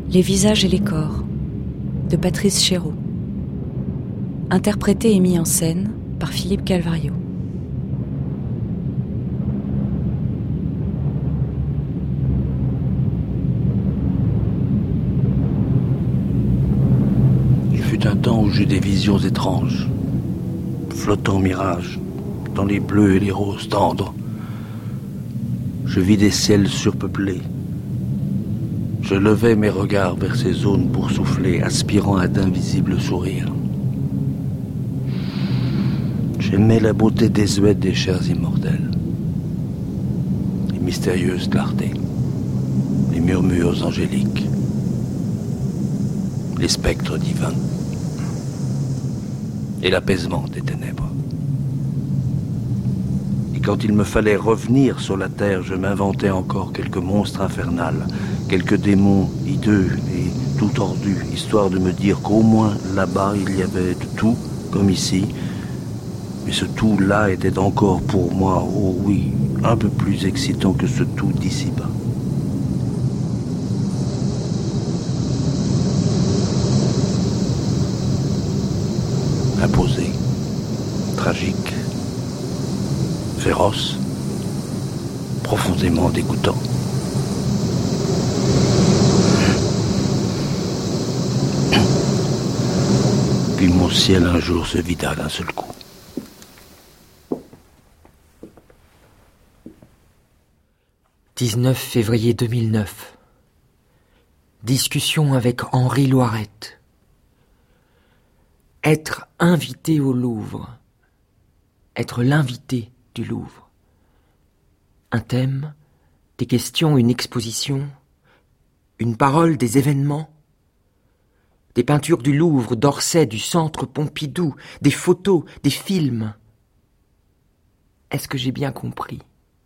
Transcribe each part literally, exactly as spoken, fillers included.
Les visages et les corps, de Patrice Chéreau. Interprété et mis en scène par Philippe Calvario. Il fut un temps où j'eus des visions étranges, flottants mirages, dans les bleus et les roses tendres. Je vis des ciels surpeuplés. Je levais mes regards vers ces zones boursouflées, aspirant à d'invisibles sourires. J'aimais la beauté désuète des chairs immortelles, les mystérieuses clartés, les murmures angéliques, les spectres divins et l'apaisement des ténèbres. Et quand il me fallait revenir sur la terre, je m'inventais encore quelques monstres infernales, quelques démons hideux et tout tordus, histoire de me dire qu'au moins là-bas il y avait de tout, comme ici. Mais ce tout-là était encore pour moi, oh oui, un peu plus excitant que ce tout d'ici-bas. Imposé, tragique, féroce, profondément dégoûtant. Puis mon ciel un jour se vida d'un seul coup. dix-neuf février deux mille neuf. Discussion avec Henri Loirette. Être invité au Louvre. Être l'invité du Louvre. Un thème, des questions, une exposition, une parole, des événements. Des peintures du Louvre, d'Orsay, du Centre Pompidou, des photos, des films. Est-ce que j'ai bien compris ?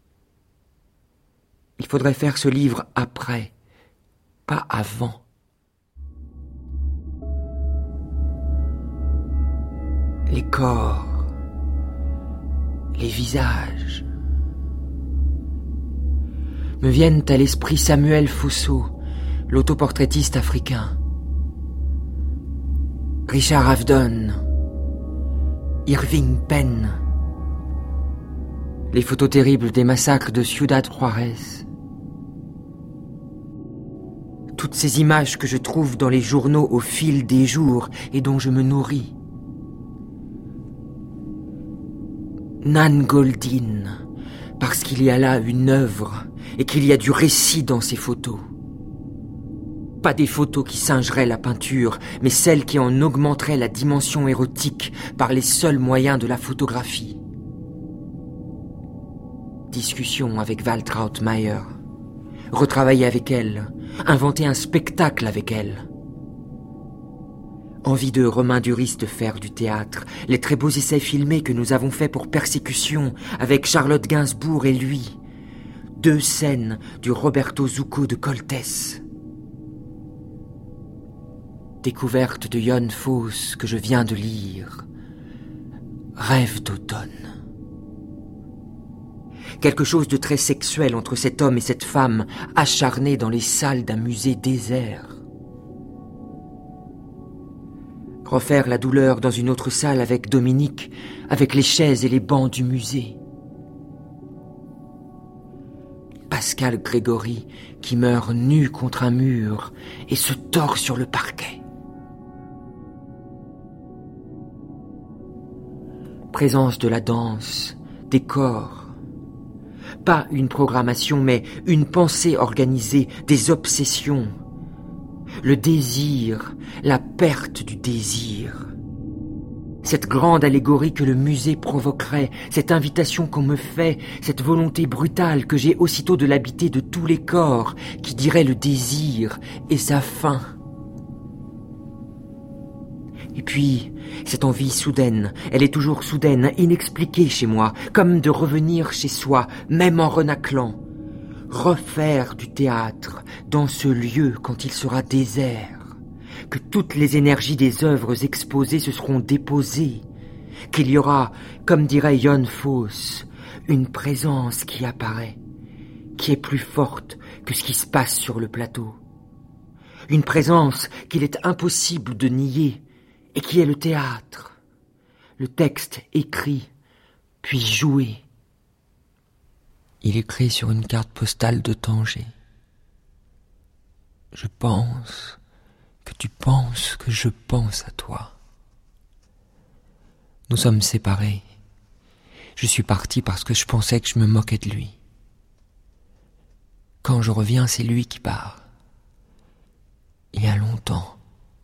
Il faudrait faire ce livre après, pas avant. Les corps, les visages. Me viennent à l'esprit Samuel Fosso, l'autoportraitiste africain. Richard Avedon, Irving Penn, les photos terribles des massacres de Ciudad Juárez. Toutes ces images que je trouve dans les journaux au fil des jours et dont je me nourris. Nan Goldin, parce qu'il y a là une œuvre et qu'il y a du récit dans ces photos. Pas des photos qui singeraient la peinture, mais celles qui en augmenteraient la dimension érotique par les seuls moyens de la photographie. Discussion avec Waltraud Mayer. Retravailler avec elle. Inventer un spectacle avec elle. Envie de Romain Duris de faire du théâtre. Les très beaux essais filmés que nous avons faits pour Persécution avec Charlotte Gainsbourg et lui. Deux scènes du Roberto Zucco de Coltès. Découverte de Jon Fosse que je viens de lire. Rêve d'automne. Quelque chose de très sexuel entre cet homme et cette femme acharnés dans les salles d'un musée désert. Refaire la douleur dans une autre salle avec Dominique, avec les chaises et les bancs du musée. Pascal Grégory qui meurt nu contre un mur et se tord sur le parquet. Présence de la danse, des corps. Pas une programmation, mais une pensée organisée, des obsessions. Le désir, la perte du désir. Cette grande allégorie que le musée provoquerait, cette invitation qu'on me fait, cette volonté brutale que j'ai aussitôt de l'habiter de tous les corps, qui dirait le désir et sa fin. Et puis, cette envie soudaine, elle est toujours soudaine, inexpliquée chez moi, comme de revenir chez soi, même en renaclant. Refaire du théâtre dans ce lieu quand il sera désert, que toutes les énergies des œuvres exposées se seront déposées, qu'il y aura, comme dirait Jon Fosse, une présence qui apparaît, qui est plus forte que ce qui se passe sur le plateau. une présence qu'il est impossible de nier et qui est le théâtre, le texte écrit puis joué. Il écrit sur une carte postale de Tanger. Je pense que tu penses que je pense à toi. Nous sommes séparés. Je suis parti parce que je pensais que je me moquais de lui. Quand je reviens, c'est lui qui part. Il y a longtemps.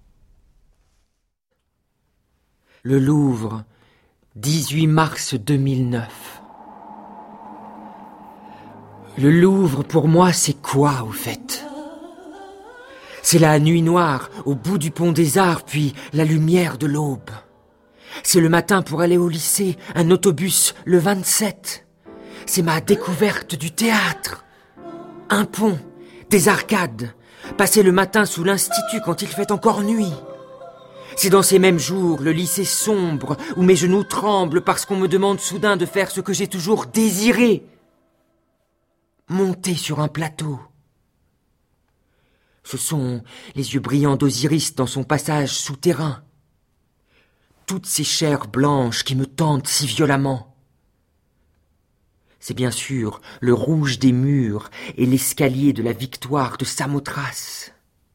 Le Louvre, dix-huit mars deux mille neuf. Le Louvre, pour moi, c'est quoi, au fait ? C'est la nuit noire, au bout du pont des Arts, puis la lumière de l'aube. C'est le matin pour aller au lycée, un autobus le vingt-sept. C'est ma découverte du théâtre. Un pont, des arcades, passer le matin sous l'institut quand il fait encore nuit. C'est dans ces mêmes jours, le lycée sombre, où mes genoux tremblent parce qu'on me demande soudain de faire ce que j'ai toujours désiré. Monter sur un plateau. Ce sont les yeux brillants d'Osiris dans son passage souterrain. Toutes ces chairs blanches qui me tentent si violemment. C'est bien sûr le rouge des murs et l'escalier de la victoire de Samothrace.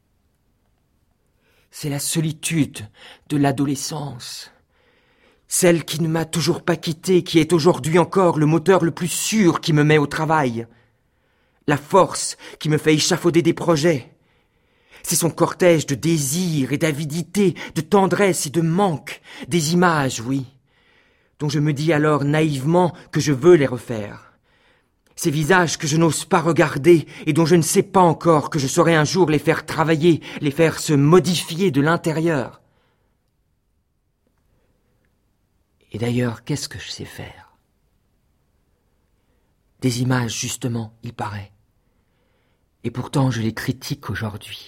C'est la solitude de l'adolescence, celle qui ne m'a toujours pas quitté, qui est aujourd'hui encore le moteur le plus sûr qui me met au travail, la force qui me fait échafauder des projets. C'est son cortège de désir et d'avidité, de tendresse et de manque, des images, oui, dont je me dis alors naïvement que je veux les refaire. Ces visages que je n'ose pas regarder et dont je ne sais pas encore que je saurai un jour les faire travailler, les faire se modifier de l'intérieur. Et d'ailleurs, qu'est-ce que je sais faire ? Des images, justement, il paraît. Et pourtant, je les critique aujourd'hui.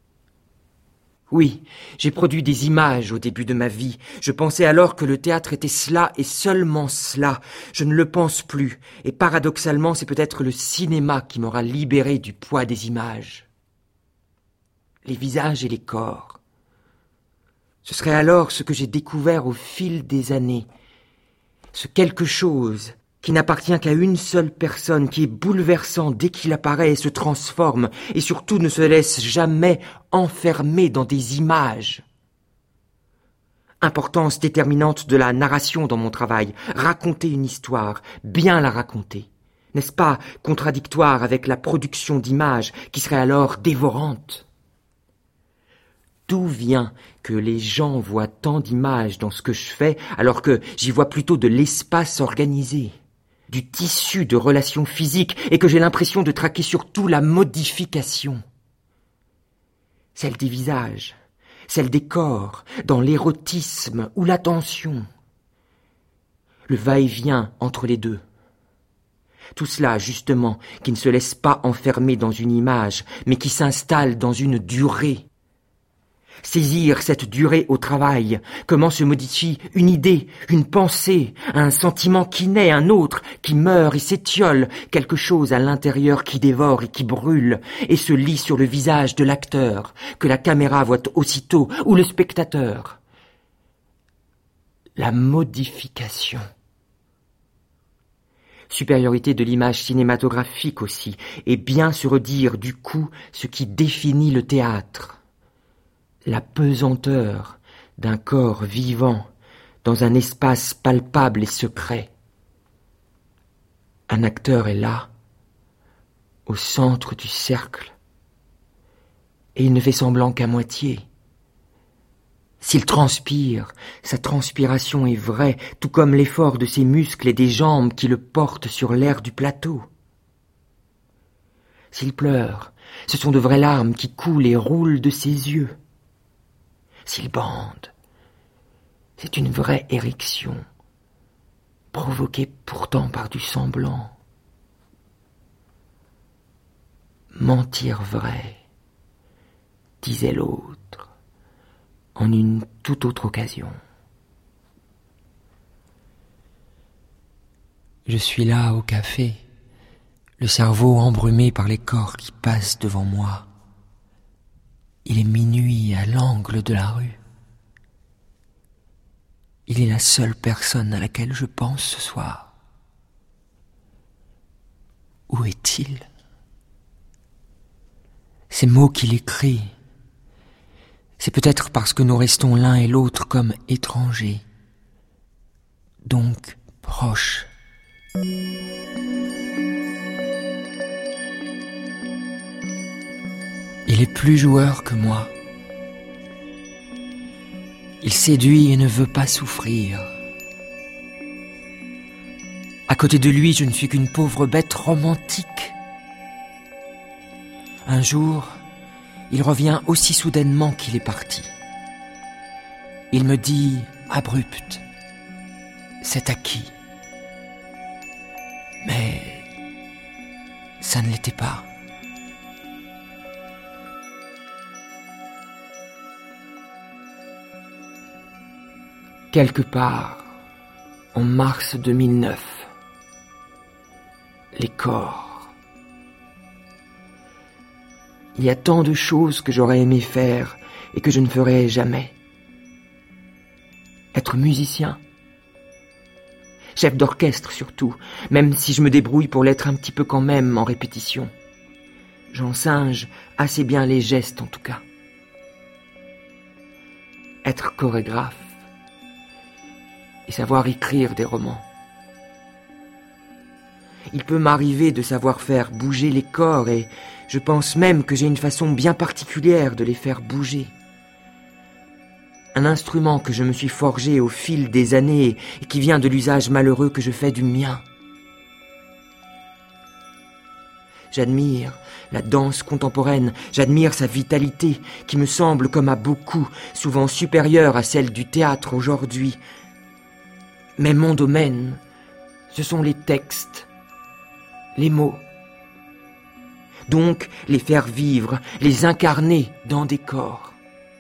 Oui, j'ai produit des images au début de ma vie. Je pensais alors que le théâtre était cela et seulement cela. Je ne le pense plus. Et paradoxalement, c'est peut-être le cinéma qui m'aura libéré du poids des images. Les visages et les corps. Ce serait alors ce que j'ai découvert au fil des années. Ce quelque chose qui n'appartient qu'à une seule personne, qui est bouleversant dès qu'il apparaît et se transforme, et surtout ne se laisse jamais enfermer dans des images. Importance déterminante de la narration dans mon travail, raconter une histoire, bien la raconter. N'est-ce pas contradictoire avec la production d'images qui serait alors dévorante ? D'où vient que les gens voient tant d'images dans ce que je fais, alors que j'y vois plutôt de l'espace organisé, du tissu de relations physiques, et que j'ai l'impression de traquer surtout la modification. Celle des visages, celle des corps, dans l'érotisme ou la tension. Le va-et-vient entre les deux. Tout cela, justement, qui ne se laisse pas enfermer dans une image, mais qui s'installe dans une durée. Saisir cette durée au travail, comment se modifie une idée, une pensée, un sentiment qui naît, un autre, qui meurt et s'étiole, quelque chose à l'intérieur qui dévore et qui brûle, et se lit sur le visage de l'acteur, que la caméra voit aussitôt, ou le spectateur. La modification. Supériorité de l'image cinématographique aussi, et bien se redire du coup ce qui définit le théâtre. La pesanteur d'un corps vivant dans un espace palpable et secret. Un acteur est là, au centre du cercle, et il ne fait semblant qu'à moitié. S'il transpire, sa transpiration est vraie, tout comme l'effort de ses muscles et des jambes qui le portent sur l'air du plateau. S'il pleure, ce sont de vraies larmes qui coulent et roulent de ses yeux. S'il bande, c'est une vraie érection, provoquée pourtant par du semblant. Mentir vrai, disait l'autre, en une toute autre occasion. Je suis là au café, le cerveau embrumé par les corps qui passent devant moi. l'angle de la rue. Il est la seule personne à laquelle je pense ce soir. Où est-il? Ces mots qu'il écrit, c'est peut-être parce que nous restons l'un et l'autre comme étrangers, donc proches. Il est plus joueur que moi. Il séduit et ne veut pas souffrir. À côté de lui, je ne suis qu'une pauvre bête romantique. Un jour, il revient aussi soudainement qu'il est parti. Il me dit, abrupt, « C'est acquis. » Mais ça ne l'était pas. Quelque part, en mars deux mille neuf, les corps. Il y a tant de choses que j'aurais aimé faire et que je ne ferai jamais. Être musicien, chef d'orchestre surtout, même si je me débrouille pour l'être un petit peu quand même en répétition. J'en singe assez bien les gestes en tout cas. Être chorégraphe et savoir écrire des romans. Il peut m'arriver de savoir faire bouger les corps et je pense même que j'ai une façon bien particulière de les faire bouger. Un instrument que je me suis forgé au fil des années et qui vient de l'usage malheureux que je fais du mien. J'admire la danse contemporaine, j'admire sa vitalité qui me semble comme à beaucoup, souvent supérieure à celle du théâtre aujourd'hui. Mais mon domaine, ce sont les textes, les mots. Donc, les faire vivre, les incarner dans des corps.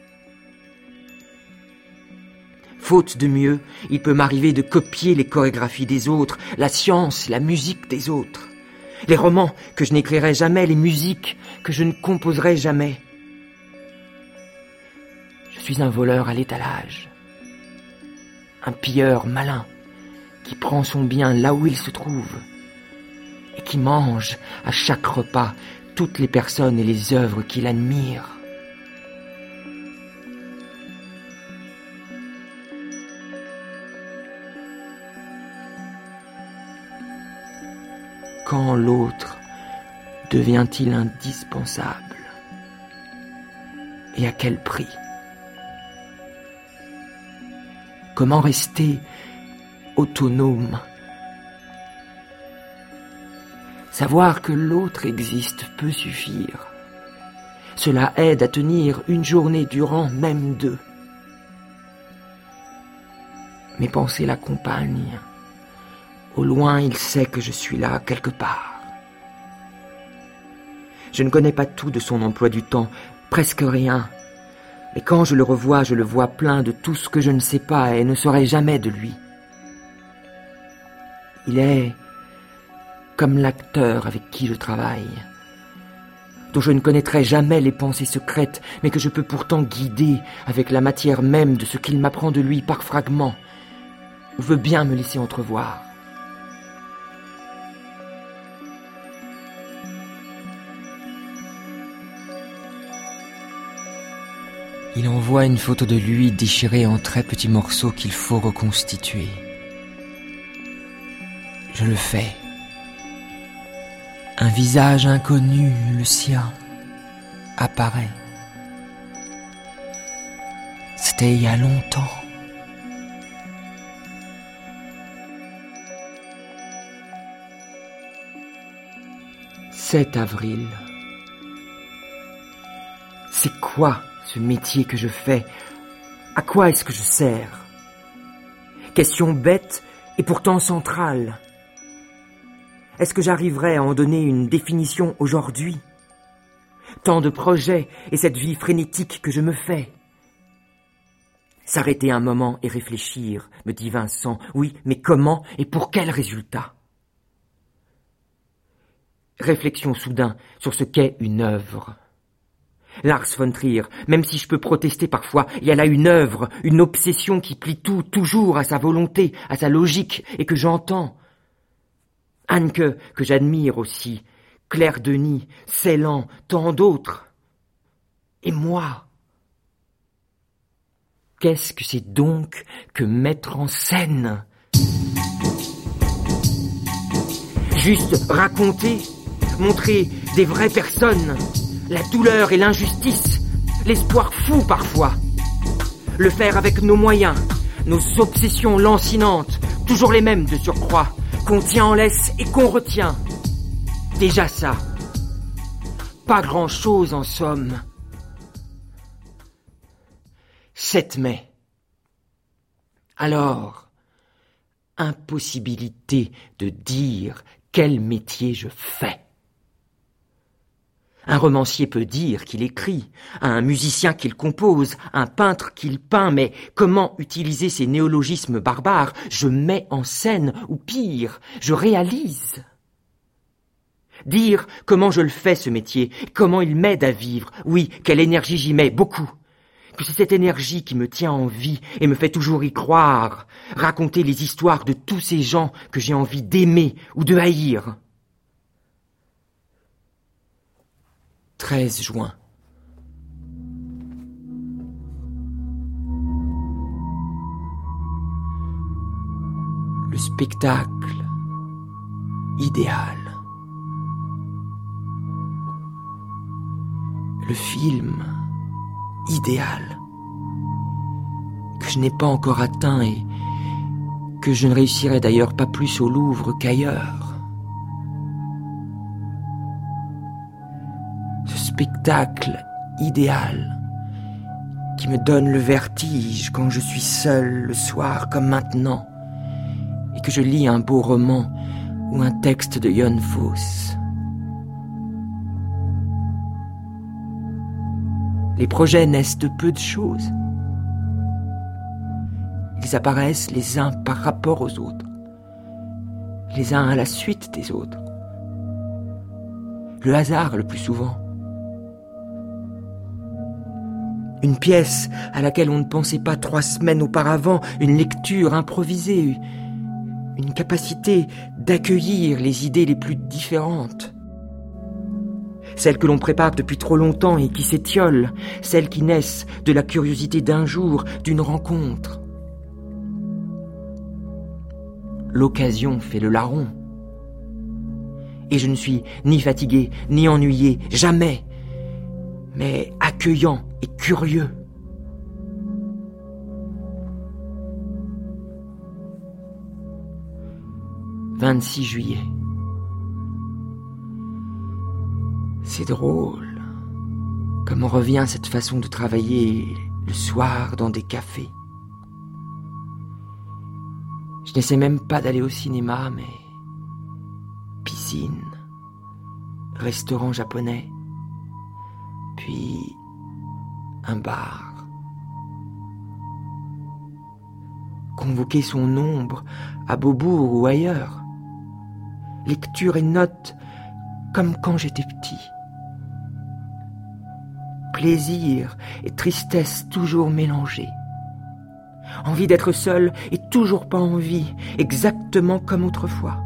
Faute de mieux, il peut m'arriver de copier les chorégraphies des autres, la science, la musique des autres, les romans que je n'écrirai jamais, les musiques que je ne composerai jamais. Je suis un voleur à l'étalage. Un pilleur malin qui prend son bien là où il se trouve et qui mange à chaque repas toutes les personnes et les œuvres qu'il admire. Quand l'autre devient-il indispensable? Et à quel prix? Comment rester autonome? Savoir que l'autre existe peut suffire. Cela aide à tenir une journée durant, même deux. Mes pensées l'accompagnent. Au loin, il sait que je suis là, quelque part. Je ne connais pas tout de son emploi du temps, presque rien. Mais quand je le revois, je le vois plein de tout ce que je ne sais pas et ne saurai jamais de lui. Il est comme l'acteur avec qui je travaille, dont je ne connaîtrai jamais les pensées secrètes, mais que je peux pourtant guider avec la matière même de ce qu'il m'apprend de lui par fragments, ou veut bien me laisser entrevoir. Il envoie une photo de lui déchirée en très petits morceaux qu'il faut reconstituer. Je le fais. Un visage inconnu, le sien, apparaît. C'était il y a longtemps. sept avril. C'est quoi ce métier que je fais? À quoi est-ce que je sers? Question bête et pourtant centrale. Est-ce que j'arriverai à en donner une définition aujourd'hui? Tant de projets et cette vie frénétique que je me fais. S'arrêter un moment et réfléchir, me dit Vincent. Oui, mais comment et pour quel résultat? Réflexion soudain sur ce qu'est une œuvre. Lars von Trier, même si je peux protester parfois, il y a là une œuvre, une obsession qui plie tout, toujours à sa volonté, à sa logique, et que j'entends. Hanke, que j'admire aussi, Claire Denis, Celan, tant d'autres. Et moi, qu'est-ce que c'est donc que mettre en scène ? Juste raconter, montrer des vraies personnes, la douleur et l'injustice, l'espoir fou parfois. Le faire avec nos moyens, nos obsessions lancinantes, toujours les mêmes de surcroît, qu'on tient en laisse et qu'on retient. Déjà ça. Pas grand-chose en somme. sept mai. Alors, impossibilité de dire quel métier je fais. Un romancier peut dire qu'il écrit, un musicien qu'il compose, un peintre qu'il peint, mais comment utiliser ces néologismes barbares ? Je mets en scène, ou pire, je réalise. Dire comment je le fais ce métier, comment il m'aide à vivre, oui, quelle énergie j'y mets, beaucoup. Que c'est cette énergie qui me tient en vie et me fait toujours y croire, raconter les histoires de tous ces gens que j'ai envie d'aimer ou de haïr. treize juin. Le spectacle idéal. Le film idéal que je n'ai pas encore atteint et que je ne réussirai d'ailleurs pas plus au Louvre qu'ailleurs. Ce spectacle idéal qui me donne le vertige quand je suis seul le soir comme maintenant et que je lis un beau roman ou un texte de Jon Fosse. Les projets naissent de peu de choses. Ils apparaissent les uns par rapport aux autres, les uns à la suite des autres. Le hasard le plus souvent. Une pièce à laquelle on ne pensait pas trois semaines auparavant, une lecture improvisée, une capacité d'accueillir les idées les plus différentes. Celles que l'on prépare depuis trop longtemps et qui s'étiolent, celles qui naissent de la curiosité d'un jour, d'une rencontre. L'occasion fait le larron. Et je ne suis ni fatigué, ni ennuyé, jamais, mais accueillant et curieux. vingt-six juillet. C'est drôle, comme on revient à cette façon de travailler le soir dans des cafés. Je n'essaie même pas d'aller au cinéma, mais piscine, restaurant japonais, puis un bar. Convoquer son ombre à Beaubourg ou ailleurs. Lecture et notes comme quand j'étais petit. Plaisir et tristesse toujours mélangés. Envie d'être seul et toujours pas envie, exactement comme autrefois.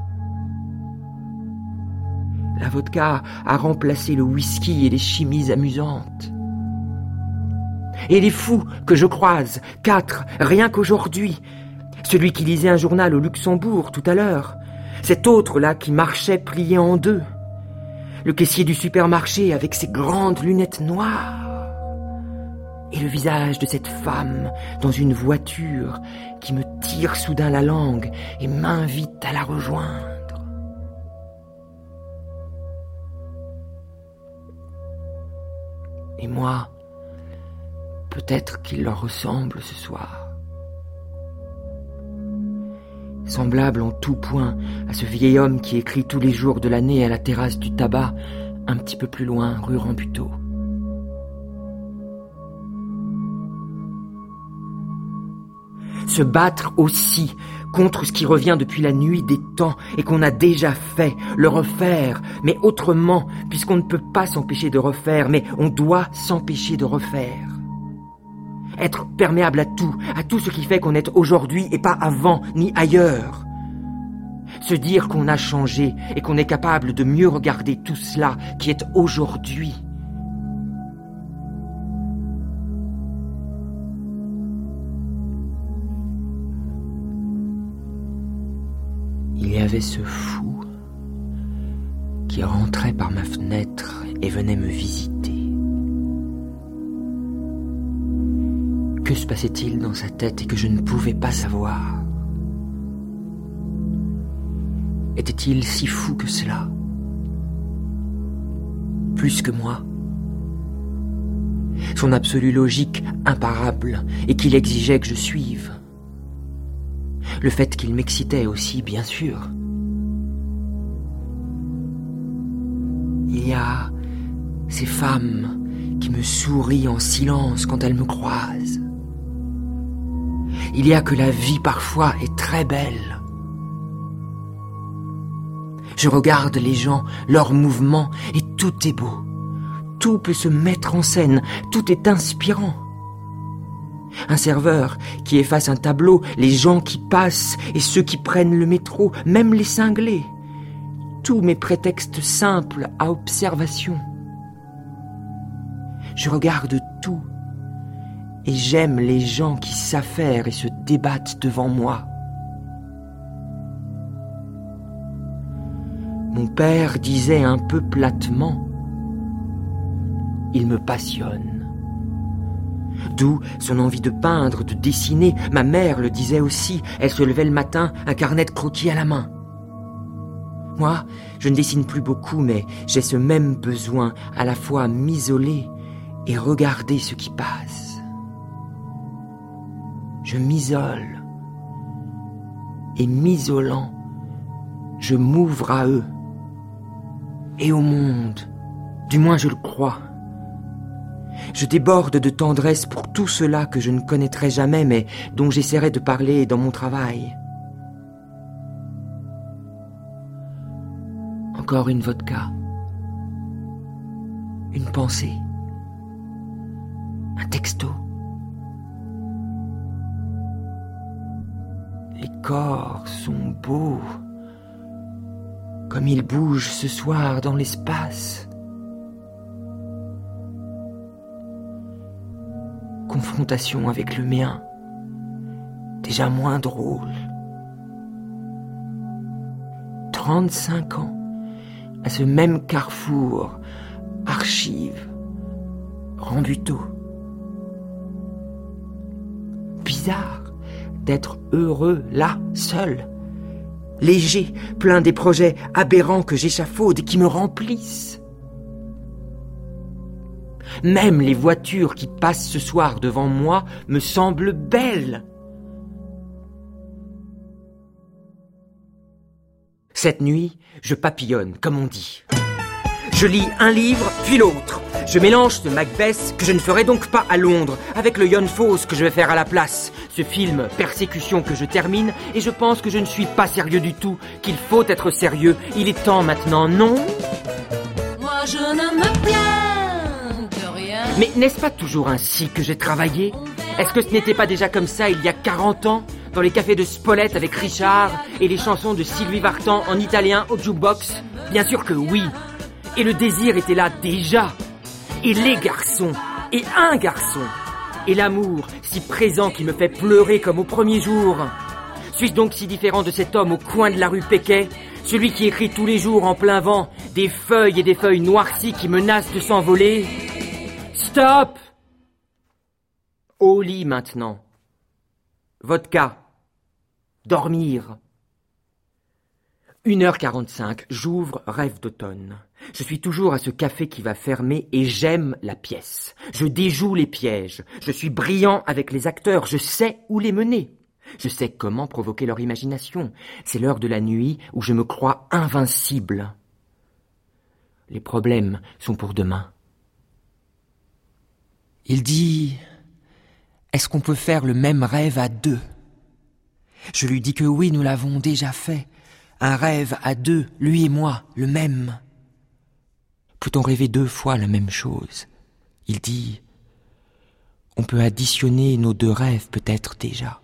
La vodka a remplacé le whisky et les chimies amusantes. Et les fous que je croise, quatre, rien qu'aujourd'hui. Celui qui lisait un journal au Luxembourg tout à l'heure. Cet autre-là qui marchait plié en deux. Le caissier du supermarché avec ses grandes lunettes noires. Et le visage de cette femme dans une voiture qui me tire soudain la langue et m'invite à la rejoindre. Et moi, peut-être qu'il leur ressemble ce soir. Semblable en tout point à ce vieil homme qui écrit tous les jours de l'année à la terrasse du tabac, un petit peu plus loin, rue Rambuteau. Se battre aussi contre ce qui revient depuis la nuit des temps et qu'on a déjà fait, le refaire, mais autrement, puisqu'on ne peut pas s'empêcher de refaire, mais on doit s'empêcher de refaire. Être perméable à tout, à tout ce qui fait qu'on est aujourd'hui et pas avant, ni ailleurs. Se dire qu'on a changé et qu'on est capable de mieux regarder tout cela qui est aujourd'hui. Il y avait ce fou qui rentrait par ma fenêtre et venait me visiter. Que se passait-il dans sa tête et que je ne pouvais pas savoir? Était-il si fou que cela? Plus que moi? Son absolue logique imparable et qu'il exigeait que je suive. Le fait qu'il m'excitait aussi, bien sûr. Il y a ces femmes qui me sourient en silence quand elles me croisent. Il y a que la vie parfois est très belle. Je regarde les gens, leurs mouvements, et tout est beau. Tout peut se mettre en scène, tout est inspirant. Un serveur qui efface un tableau, les gens qui passent et ceux qui prennent le métro, même les cinglés. Tous mes prétextes simples à observation. Je regarde tout et j'aime les gens qui s'affairent et se débattent devant moi. Mon père disait un peu platement « Il me passionne ». D'où son envie de peindre, de dessiner. Ma mère le disait aussi. Elle se levait le matin, un carnet de croquis à la main. Moi, je ne dessine plus beaucoup, mais j'ai ce même besoin à la fois m'isoler et regarder ce qui passe. Je m'isole. Et m'isolant, je m'ouvre à eux. Et au monde. Du moins je le crois. Je déborde de tendresse pour tout cela que je ne connaîtrai jamais, mais dont j'essaierai de parler dans mon travail. Encore une vodka. Une pensée. Un texto. Les corps sont beaux, comme ils bougent ce soir dans l'espace. Confrontation avec le mien, déjà moins drôle. Trente-cinq ans, à ce même carrefour, archives, Rambuteau. Bizarre d'être heureux là, seul, léger, plein des projets aberrants que j'échafaude et qui me remplissent. Même les voitures qui passent ce soir devant moi me semblent belles. Cette nuit, je papillonne, comme on dit. Je lis un livre, puis l'autre. Je mélange ce Macbeth que je ne ferai donc pas à Londres, avec le Jon Fosse que je vais faire à la place. Ce film Persécution que je termine, et je pense que je ne suis pas sérieux du tout, qu'il faut être sérieux. Il est temps maintenant, non ? Moi je ne me plains de rien. Mais n'est-ce pas toujours ainsi que j'ai travaillé ? Est-ce que ce n'était pas déjà comme ça il y a quarante ans ? Dans les cafés de Spolette avec Richard et les chansons de Sylvie Vartan en italien au jukebox ? Bien sûr que oui. Et le désir était là déjà. Et les garçons. Et un garçon. Et l'amour, si présent qui me fait pleurer comme au premier jour. Suis-je donc si différent de cet homme au coin de la rue Péquet ? Celui qui écrit tous les jours en plein vent des feuilles et des feuilles noircies qui menacent de s'envoler ? Stop ! Au lit maintenant. Vodka. Dormir. une heure quarante-cinq, j'ouvre Rêve d'automne. Je suis toujours à ce café qui va fermer et j'aime la pièce. Je déjoue les pièges. Je suis brillant avec les acteurs. Je sais où les mener. Je sais comment provoquer leur imagination. C'est l'heure de la nuit où je me crois invincible. Les problèmes sont pour demain. Il dit... Est-ce qu'on peut faire le même rêve à deux ? Je lui dis que oui, nous l'avons déjà fait. Un rêve à deux, lui et moi, le même. Peut-on rêver deux fois la même chose? Il dit, on peut additionner nos deux rêves peut-être déjà.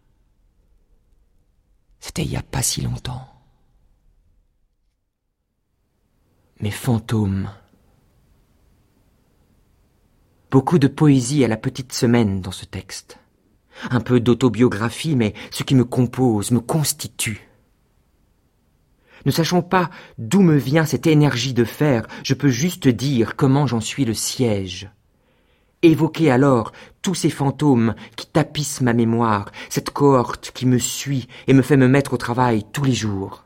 C'était il n'y a pas si longtemps. Mes fantômes. Beaucoup de poésie à la petite semaine dans ce texte. Un peu d'autobiographie, mais ce qui me compose, me constitue. Ne sachant pas d'où me vient cette énergie de faire, je peux juste dire comment j'en suis le siège. Évoquer alors tous ces fantômes qui tapissent ma mémoire, cette cohorte qui me suit et me fait me mettre au travail tous les jours.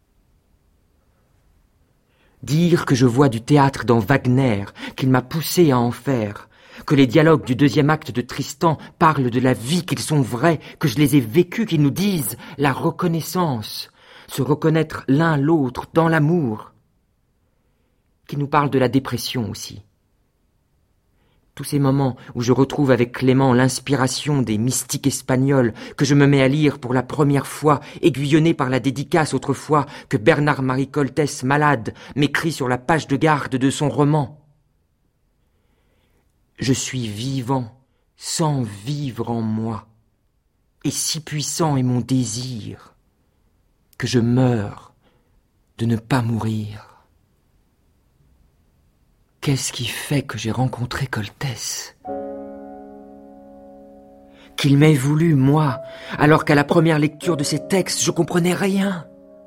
Dire que je vois du théâtre dans Wagner, qu'il m'a poussé à en faire, que les dialogues du deuxième acte de Tristan parlent de la vie, qu'ils sont vrais, que je les ai vécus, qu'ils nous disent la reconnaissance, se reconnaître l'un l'autre dans l'amour, qu'ils nous parlent de la dépression aussi. Tous ces moments où je retrouve avec Clément l'inspiration des mystiques espagnols que je me mets à lire pour la première fois, aiguillonné par la dédicace autrefois que Bernard-Marie Coltès, malade, m'écrit sur la page de garde de son roman. Je suis vivant sans vivre en moi, et si puissant est mon désir que je meurs de ne pas mourir. Qu'est-ce qui fait que j'ai rencontré Coltès? Qu'il m'ait voulu, moi, alors qu'à la première lecture de ses textes, je comprenais rien.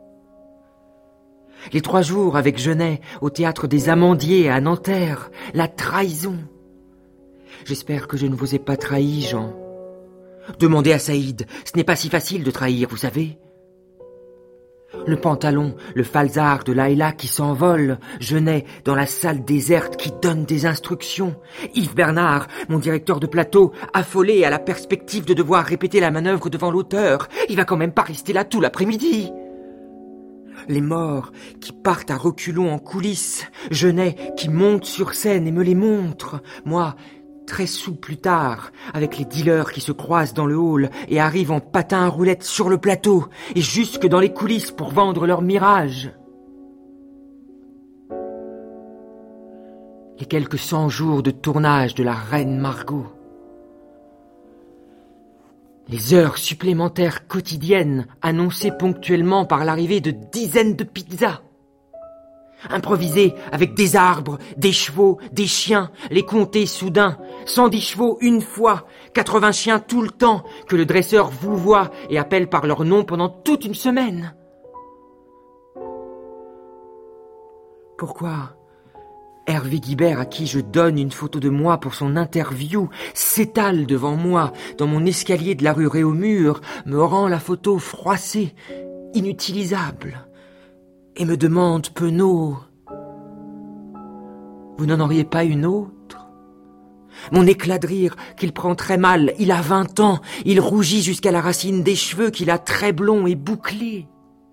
Les trois jours avec Genet, au théâtre des Amandiers à Nanterre, la trahison. J'espère que je ne vous ai pas trahi, Jean. Demandez à Saïd, ce n'est pas si facile de trahir, vous savez. Le pantalon, le falzar de Laïla qui s'envole, Genet dans la salle déserte qui donne des instructions, Yves Bernard, mon directeur de plateau, affolé à la perspective de devoir répéter la manœuvre devant l'auteur, il va quand même pas rester là tout l'après-midi. Les morts qui partent à reculons en coulisses, Genet qui monte sur scène et me les montre, moi, très sous plus tard, avec les dealers qui se croisent dans le hall et arrivent en patin à roulettes sur le plateau et jusque dans les coulisses pour vendre leur mirage. Les quelques cent jours de tournage de la Reine Margot. Les heures supplémentaires quotidiennes annoncées ponctuellement par l'arrivée de dizaines de pizzas. Improviser avec des arbres, des chevaux, des chiens, les compter soudain, cent dix chevaux une fois, quatre-vingts chiens tout le temps, que le dresseur vous voit et appelle par leur nom pendant toute une semaine. Pourquoi Hervé Guibert, à qui je donne une photo de moi pour son interview, s'étale devant moi dans mon escalier de la rue Réaumur, me rend la photo froissée, inutilisable, et me demande penaud, vous n'en auriez pas une autre? Mon éclat de rire qu'il prend très mal, il a vingt ans, il rougit jusqu'à la racine des cheveux qu'il a très blonds et bouclés.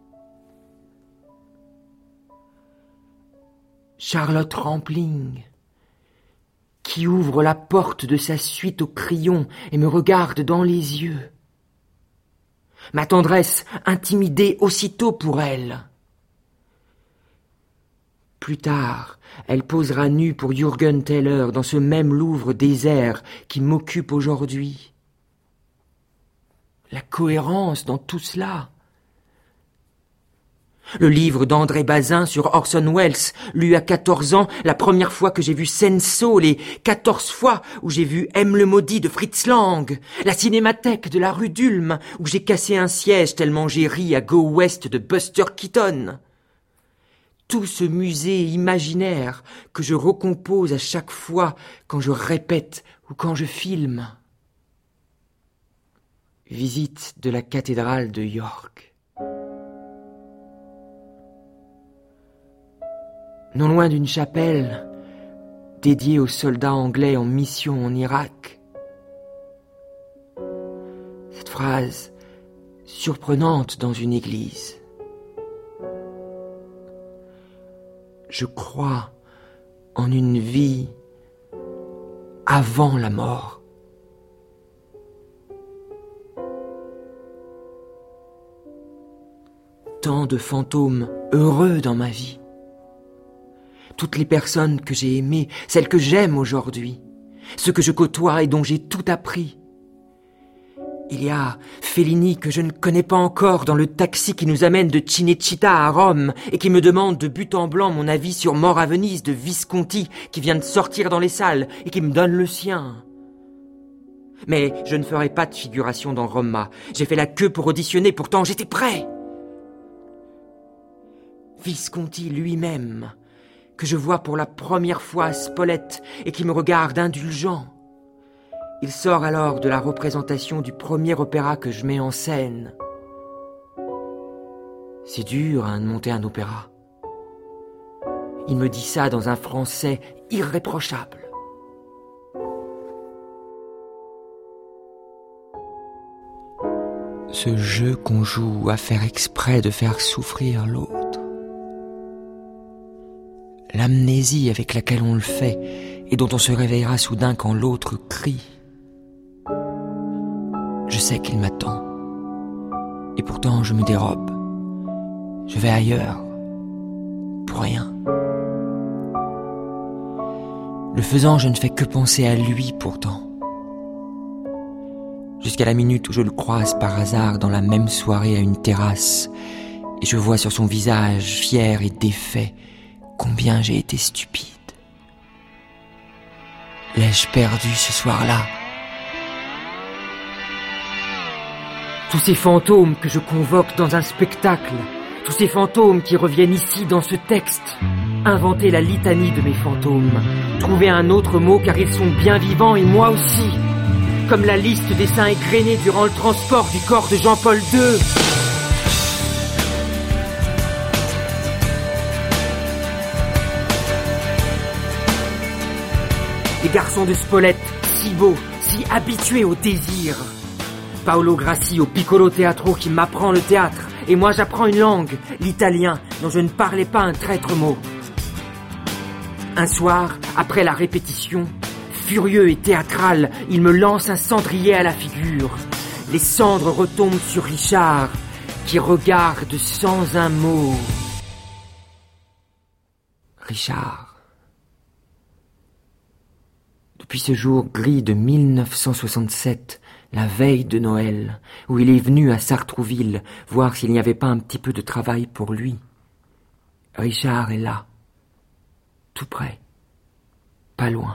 Charlotte Rampling, qui ouvre la porte de sa suite au crayon et me regarde dans les yeux. Ma tendresse intimidée aussitôt pour elle. Plus tard, elle posera nue pour Jürgen Teller dans ce même Louvre désert qui m'occupe aujourd'hui. La cohérence dans tout cela. Le livre d'André Bazin sur Orson Welles, lu à quatorze ans, la première fois que j'ai vu Senso, les quatorze fois où j'ai vu M le maudit de Fritz Lang, la cinémathèque de la rue d'Ulm, où j'ai cassé un siège tellement j'ai ri à Go West de Buster Keaton. Tout ce musée imaginaire que je recompose à chaque fois quand je répète ou quand je filme. Visite de la cathédrale de York. Non loin d'une chapelle dédiée aux soldats anglais en mission en Irak. Cette phrase surprenante dans une église. Je crois en une vie avant la mort. tant de fantômes heureux dans ma vie. Toutes les personnes que j'ai aimées, celles que j'aime aujourd'hui, ceux que je côtoie et dont j'ai tout appris. Il y a Fellini que je ne connais pas encore dans le taxi qui nous amène de Cinecittà à Rome et qui me demande de but en blanc mon avis sur Mort à Venise de Visconti qui vient de sortir dans les salles et qui me donne le sien. Mais je ne ferai pas de figuration dans Roma. J'ai fait la queue pour auditionner, pourtant j'étais prêt. Visconti lui-même, que je vois pour la première fois à Spolète et qui me regarde indulgent. Il sort alors de la représentation du premier opéra que je mets en scène. C'est dur hein, de monter un opéra. Il me dit ça dans un français irréprochable. Ce jeu qu'on joue à faire exprès de faire souffrir l'autre. L'amnésie avec laquelle on le fait et dont on se réveillera soudain quand l'autre crie. Je sais qu'il m'attend. Et pourtant je me dérobe. Je vais ailleurs. Pour rien. Le faisant, je ne fais que penser à lui pourtant. Jusqu'à la minute où je le croise par hasard dans la même soirée à une terrasse, et je vois sur son visage fier et défait combien j'ai été stupide. L'ai-je perdu ce soir-là ? Tous ces fantômes que je convoque dans un spectacle, tous ces fantômes qui reviennent ici dans ce texte, inventer la litanie de mes fantômes, trouver un autre mot car ils sont bien vivants et moi aussi, comme la liste des saints égrenés durant le transport du corps de Jean-Paul deux. Les garçons de Spolète, si beaux, si habitués au désir. Paolo Grassi au Piccolo Teatro qui m'apprend le théâtre, et moi j'apprends une langue, l'italien, dont je ne parlais pas un traître mot. Un soir, après la répétition, furieux et théâtral, il me lance un cendrier à la figure. Les cendres retombent sur Richard, qui regarde sans un mot. Richard. Depuis ce jour gris de mille neuf cent soixante-sept, la veille de Noël, où il est venu à Sartrouville voir s'il n'y avait pas un petit peu de travail pour lui, Richard est là, tout près, pas loin.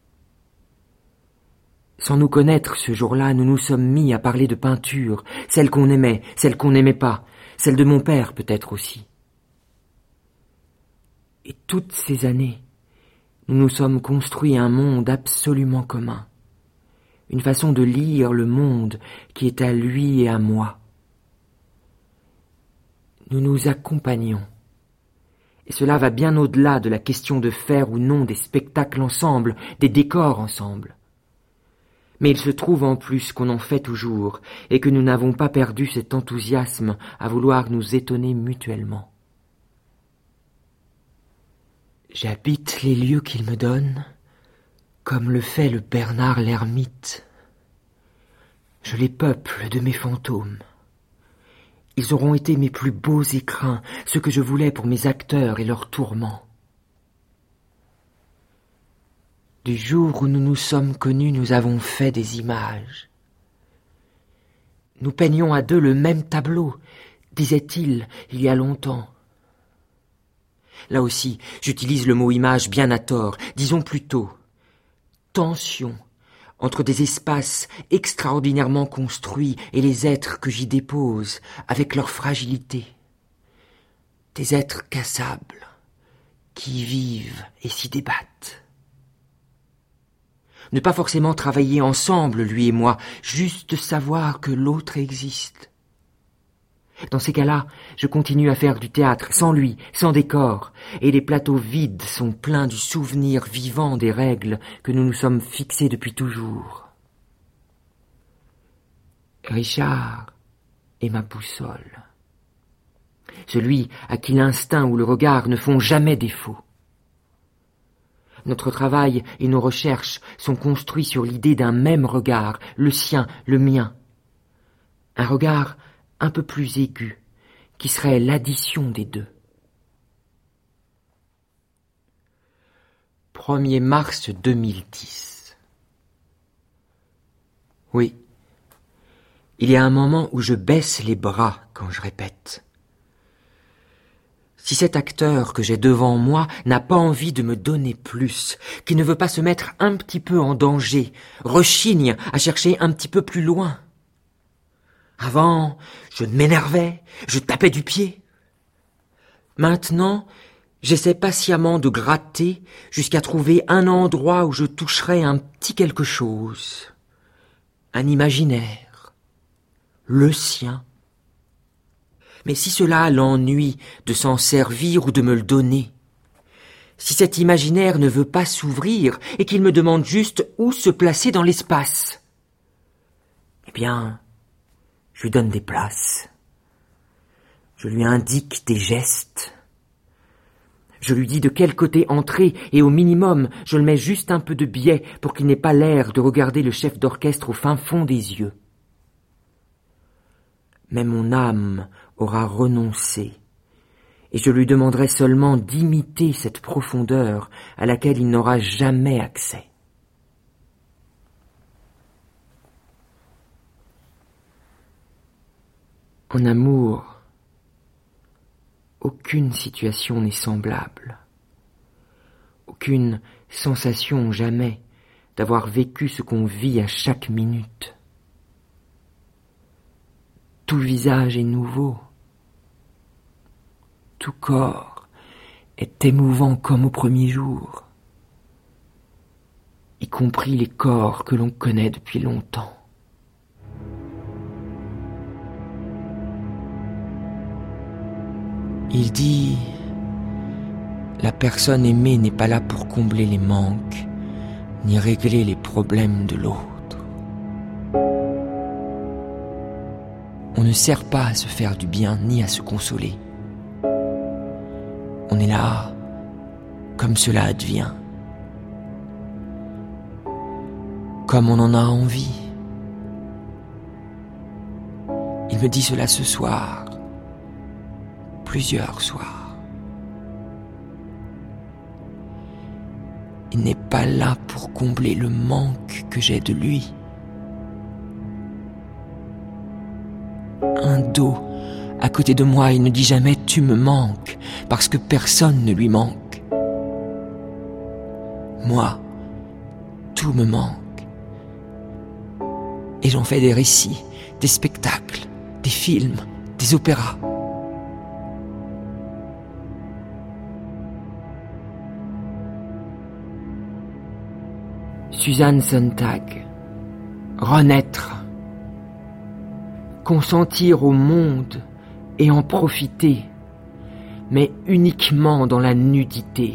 Sans nous connaître ce jour-là, nous nous sommes mis à parler de peinture, celle qu'on aimait, celle qu'on n'aimait pas, celle de mon père peut-être aussi. Et toutes ces années, nous nous sommes construits un monde absolument commun, une façon de lire le monde qui est à lui et à moi. Nous nous accompagnons. Et cela va bien au-delà de la question de faire ou non des spectacles ensemble, des décors ensemble. Mais il se trouve en plus qu'on en fait toujours, et que nous n'avons pas perdu cet enthousiasme à vouloir nous étonner mutuellement. J'habite les lieux qu'il me donne, comme le fait le Bernard l'ermite. Je les peuple de mes fantômes. Ils auront été mes plus beaux écrins, ce que je voulais pour mes acteurs et leurs tourments. Du jour où nous nous sommes connus, nous avons fait des images. Nous peignons à deux le même tableau, disait-il il y a longtemps. Là aussi, j'utilise le mot image bien à tort, disons plutôt tension entre des espaces extraordinairement construits et les êtres que j'y dépose, avec leur fragilité. Des êtres cassables, qui vivent et s'y débattent. Ne pas forcément travailler ensemble, lui et moi, juste savoir que l'autre existe. Dans ces cas-là, je continue à faire du théâtre, sans lui, sans décor, et les plateaux vides sont pleins du souvenir vivant des règles que nous nous sommes fixées depuis toujours. Richard est ma boussole. Celui à qui l'instinct ou le regard ne font jamais défaut. Notre travail et nos recherches sont construits sur l'idée d'un même regard, le sien, le mien. Un regard un peu plus aigu, qui serait l'addition des deux. premier mars deux mille dix. Oui, il y a un moment où je baisse les bras quand je répète. Si cet acteur que j'ai devant moi n'a pas envie de me donner plus, qui ne veut pas se mettre un petit peu en danger, rechigne à chercher un petit peu plus loin. Avant, je m'énervais, je tapais du pied. Maintenant, j'essaie patiemment de gratter jusqu'à trouver un endroit où je toucherais un petit quelque chose, un imaginaire, le sien. Mais si cela l'ennuie de s'en servir ou de me le donner, si cet imaginaire ne veut pas s'ouvrir et qu'il me demande juste où se placer dans l'espace, eh bien, je lui donne des places. Je lui indique des gestes. Je lui dis de quel côté entrer et au minimum, je le mets juste un peu de biais pour qu'il n'ait pas l'air de regarder le chef d'orchestre au fin fond des yeux. Mais mon âme aura renoncé, et je lui demanderai seulement d'imiter cette profondeur à laquelle il n'aura jamais accès. En amour, aucune situation n'est semblable, aucune sensation jamais d'avoir vécu ce qu'on vit à chaque minute. Tout visage est nouveau. Tout corps est émouvant comme au premier jour, y compris les corps que l'on connaît depuis longtemps. Il dit, la personne aimée n'est pas là pour combler les manques, ni régler les problèmes de l'autre. On ne sert pas à se faire du bien ni à se consoler. On est là, comme cela advient, comme on en a envie. Il me dit cela ce soir, plusieurs soirs. Il n'est pas là pour combler le manque que j'ai de lui. Un dos à côté de moi, il ne dit jamais « tu me manques » parce que personne ne lui manque. Moi, tout me manque. Et j'en fais des récits, des spectacles, des films, des opéras. Suzanne Sontag. Renaître. Consentir au monde et en profiter, mais uniquement dans la nudité.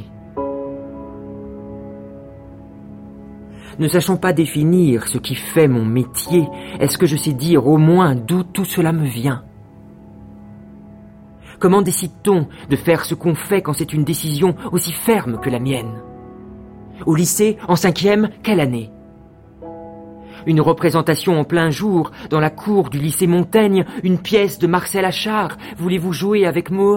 Ne sachant pas définir ce qui fait mon métier, est-ce que je sais dire au moins d'où tout cela me vient ? Comment décide-t-on de faire ce qu'on fait quand c'est une décision aussi ferme que la mienne ? Au lycée, en cinquième, quelle année ? Une représentation en plein jour, dans la cour du lycée Montaigne, une pièce de Marcel Achard, voulez-vous jouer avec Moa ?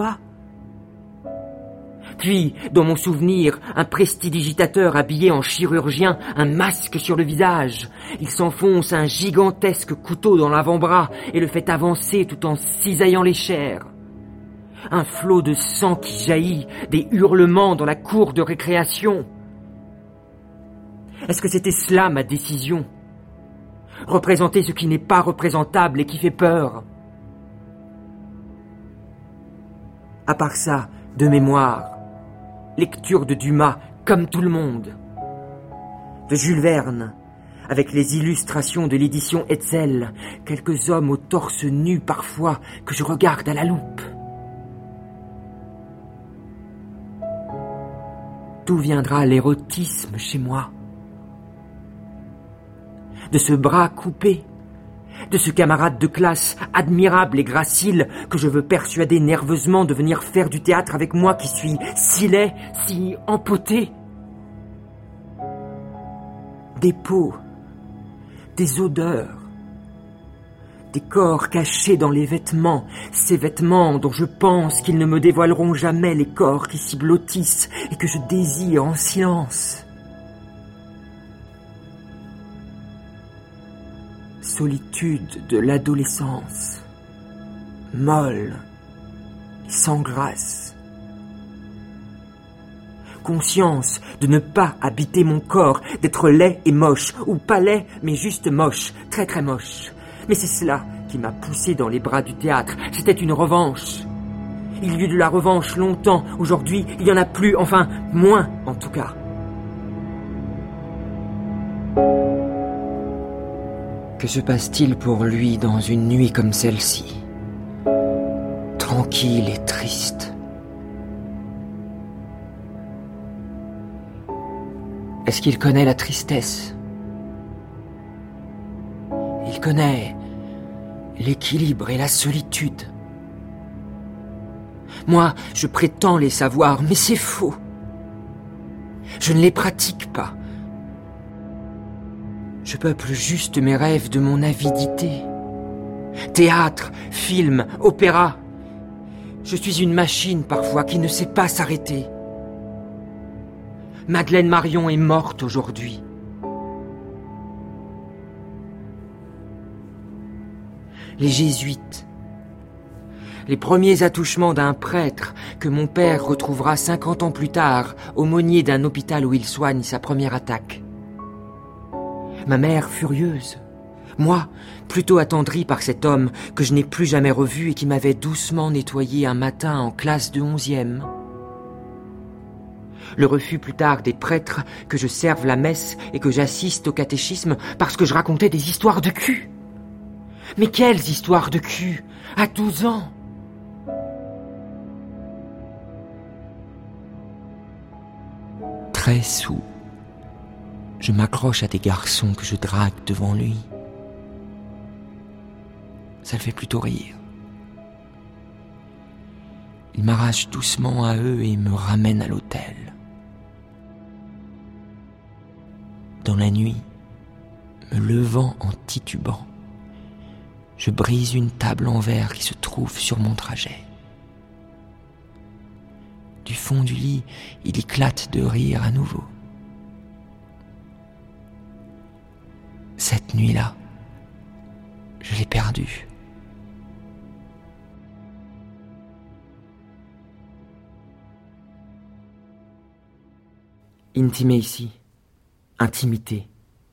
Puis, dans mon souvenir, un prestidigitateur habillé en chirurgien, un masque sur le visage. Il s'enfonce un gigantesque couteau dans l'avant-bras et le fait avancer tout en cisaillant les chairs. Un flot de sang qui jaillit, des hurlements dans la cour de récréation. Est-ce que c'était cela ma décision ? Représenter ce qui n'est pas représentable et qui fait peur. À part ça, de mémoire, lecture de Dumas, comme tout le monde. De Jules Verne, avec les illustrations de l'édition Hetzel, quelques hommes au torse nu parfois que je regarde à la loupe. D'où viendra l'érotisme chez moi ? De ce bras coupé, de ce camarade de classe admirable et gracile que je veux persuader nerveusement de venir faire du théâtre avec moi qui suis si laid, si empoté. Des peaux, des odeurs, des corps cachés dans les vêtements, ces vêtements dont je pense qu'ils ne me dévoileront jamais les corps qui s'y blottissent et que je désire en silence. Solitude de l'adolescence, molle et sans grâce. Conscience de ne pas habiter mon corps, d'être laid et moche, ou pas laid, mais juste moche, très très moche. Mais c'est cela qui m'a poussé dans les bras du théâtre, c'était une revanche. Il y eut de la revanche longtemps, aujourd'hui il n'y en a plus, enfin, moins en tout cas. Que se passe-t-il pour lui dans une nuit comme celle-ci? Tranquille et triste. Est-ce qu'il connaît la tristesse? Il connaît l'équilibre et la solitude. Moi, je prétends les savoir, mais c'est faux. Je ne les pratique pas. Je peuple juste mes rêves de mon avidité. Théâtre, film, opéra. Je suis une machine parfois qui ne sait pas s'arrêter. Madeleine Marion est morte aujourd'hui. Les jésuites. Les premiers attouchements d'un prêtre que mon père retrouvera cinquante ans plus tard, aumônier d'un hôpital où il soigne sa première attaque. Ma mère furieuse. Moi, plutôt attendri par cet homme que je n'ai plus jamais revu et qui m'avait doucement nettoyé un matin en classe de onzième. Le refus plus tard des prêtres que je serve la messe et que j'assiste au catéchisme parce que je racontais des histoires de cul. Mais quelles histoires de cul, à douze ans? Très saoul, je m'accroche à des garçons que je drague devant lui. Ça le fait plutôt rire. Il m'arrache doucement à eux et me ramène à l'hôtel. Dans la nuit, me levant en titubant, je brise une table en verre qui se trouve sur mon trajet. Du fond du lit, il éclate de rire à nouveau. Cette nuit-là, je l'ai perdu. Intimacy, intimité.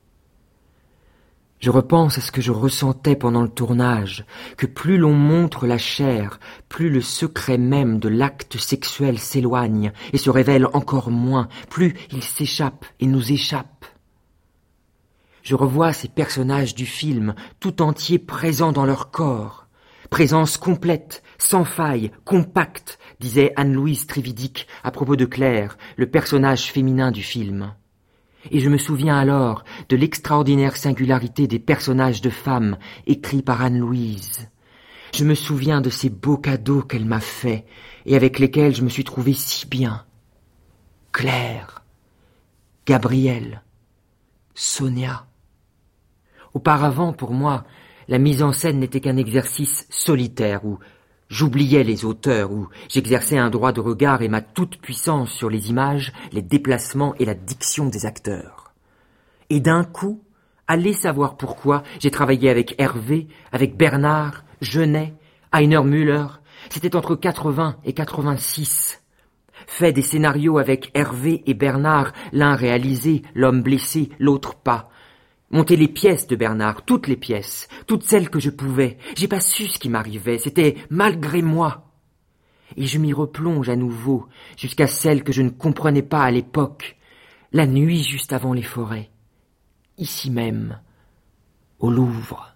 Je repense à ce que je ressentais pendant le tournage, que plus l'on montre la chair, plus le secret même de l'acte sexuel s'éloigne et se révèle encore moins, plus il s'échappe et nous échappe. Je revois ces personnages du film, tout entiers présents dans leur corps. Présence complète, sans faille, compacte, disait Anne-Louise Trividic à propos de Claire, le personnage féminin du film. Et je me souviens alors de l'extraordinaire singularité des personnages de femmes écrits par Anne-Louise. Je me souviens de ces beaux cadeaux qu'elle m'a faits et avec lesquels je me suis trouvé si bien. Claire, Gabrielle, Sonia. Auparavant, pour moi, la mise en scène n'était qu'un exercice solitaire où j'oubliais les auteurs, où j'exerçais un droit de regard et ma toute-puissance sur les images, les déplacements et la diction des acteurs. Et d'un coup, allez savoir pourquoi, j'ai travaillé avec Hervé, avec Bernard, Genet, Heiner Müller. C'était entre quatre-vingts et quatre-vingt-six. Fait des scénarios avec Hervé et Bernard, l'un réalisé, l'homme blessé, l'autre pas. Monter les pièces de Bernard, toutes les pièces, toutes celles que je pouvais. J'ai pas su ce qui m'arrivait, c'était malgré moi. Et je m'y replonge à nouveau, jusqu'à celle que je ne comprenais pas à l'époque, la nuit juste avant les forêts, ici même, au Louvre.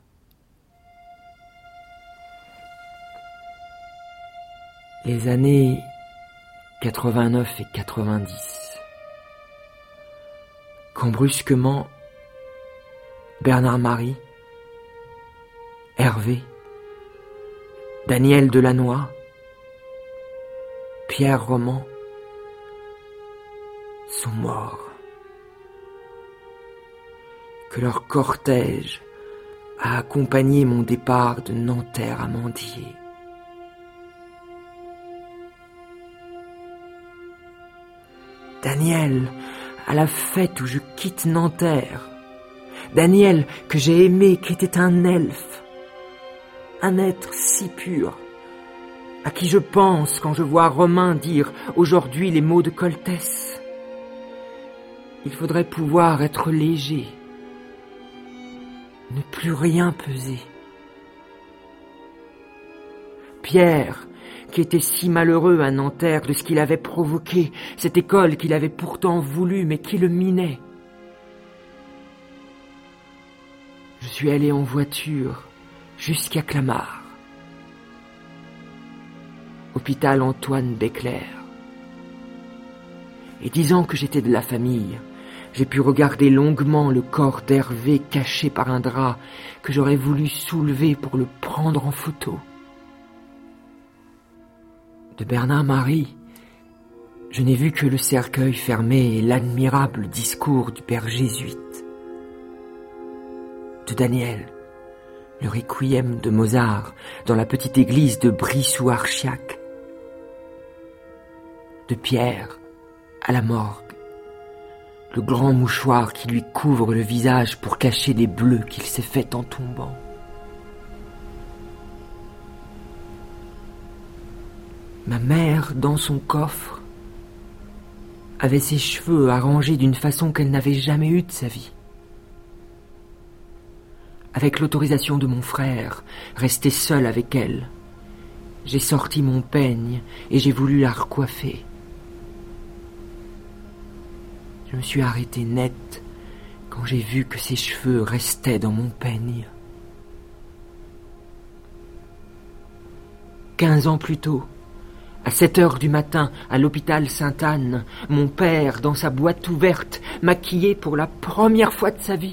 Les années quatre-vingt-neuf et quatre-vingt-dix. Quand brusquement, Bernard-Marie, Hervé, Daniel Delannoy, Pierre Roman sont morts. Que leur cortège a accompagné mon départ de Nanterre à Mandier. Daniel, à la fête où je quitte Nanterre. Daniel, que j'ai aimé, qui était un elfe. Un être si pur, à qui je pense quand je vois Romain dire aujourd'hui les mots de Coltès. Il faudrait pouvoir être léger, ne plus rien peser. Pierre, qui était si malheureux à Nanterre de ce qu'il avait provoqué, cette école qu'il avait pourtant voulu mais qui le minait. Je suis allé en voiture jusqu'à Clamart. Hôpital Antoine Béclair. Et disant que j'étais de la famille, j'ai pu regarder longuement le corps d'Hervé caché par un drap que j'aurais voulu soulever pour le prendre en photo. De Bernard-Marie, je n'ai vu que le cercueil fermé et l'admirable discours du père jésuite. De Daniel, le requiem de Mozart dans la petite église de Brie-sous-Archiac. De Pierre, à la morgue, le grand mouchoir qui lui couvre le visage pour cacher les bleus qu'il s'est fait en tombant. Ma mère, dans son coffre, avait ses cheveux arrangés d'une façon qu'elle n'avait jamais eue de sa vie. Avec l'autorisation de mon frère, resté seul avec elle, j'ai sorti mon peigne et j'ai voulu la recoiffer. Je me suis arrêté net quand j'ai vu que ses cheveux restaient dans mon peigne. Quinze ans plus tôt, à sept heures du matin, à l'hôpital Sainte-Anne, mon père, dans sa boîte ouverte, maquillé pour la première fois de sa vie.